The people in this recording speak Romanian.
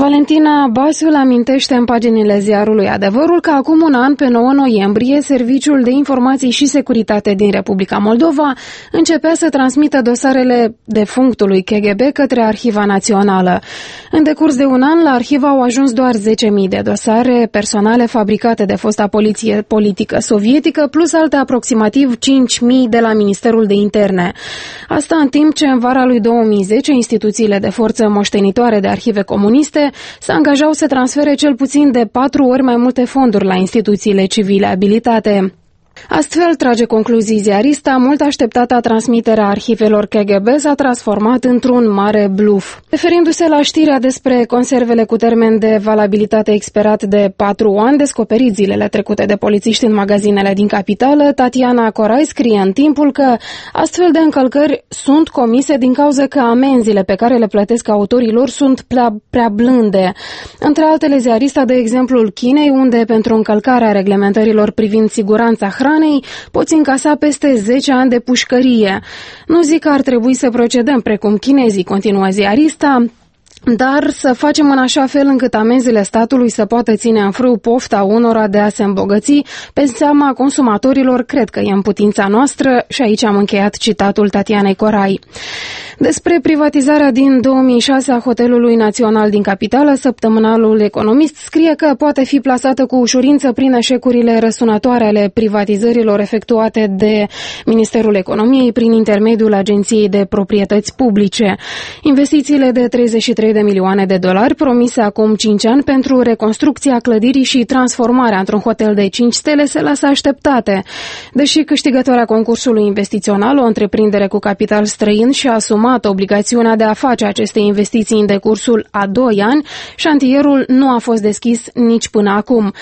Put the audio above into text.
Valentina Basiul amintește în paginile ziarului Adevărul că acum un an, pe 9 noiembrie, Serviciul de Informații și Securitate din Republica Moldova începea să transmită dosarele defunctului KGB către Arhiva Națională. În decurs de un an, la arhivă au ajuns doar 10.000 de dosare personale fabricate de fosta poliție politică sovietică, plus alte aproximativ 5.000 de la Ministerul de Interne. Asta în timp ce în vara lui 2010 instituțiile de forță moștenitoare de arhive comuniste se angajau să transfere cel puțin de 4 ori mai multe fonduri la instituțiile civile abilitate. Astfel, trage concluzii ziarista, mult așteptata transmiterea arhivelor KGB s-a transformat într-un mare bluf. Referindu-se la știrea despre conservele cu termen de valabilitate expirat de 4 ani, descoperit zilele trecute de polițiști în magazinele din capitală, Tatiana Corai scrie în Timpul că astfel de încălcări sunt comise din cauza că amenziile pe care le plătesc autorii lor sunt prea blânde. Între altele, ziarista dă exemplul Chinei, unde pentru încălcarea reglementărilor privind siguranța hranei poți încasa peste 10 ani de pușcărie. Nu zic că ar trebui să procedăm precum chinezii, continuă ziarista, dar să facem în așa fel încât amenziile statului să poată ține în frâu pofta unora de a se îmbogăți pe seama consumatorilor, cred că e în putința noastră, și aici am încheiat citatul Tatianei Corai. Despre privatizarea din 2006 a Hotelului Național din capitală, Săptămânalul Economist scrie că poate fi plasată cu ușurință prin eșecurile răsunătoare ale privatizărilor efectuate de Ministerul Economiei prin intermediul Agenției de Proprietăți Publice. Investițiile de 33 de milioane de dolari promise acum 5 ani pentru reconstrucția clădirii și transformarea într-un hotel de 5 stele se lasă așteptate. Deși câștigătoarea concursului investițional, o întreprindere cu capital străin, și-a asumat obligațiunea de a face aceste investiții în decursul a 2 ani, șantierul nu a fost deschis nici până acum.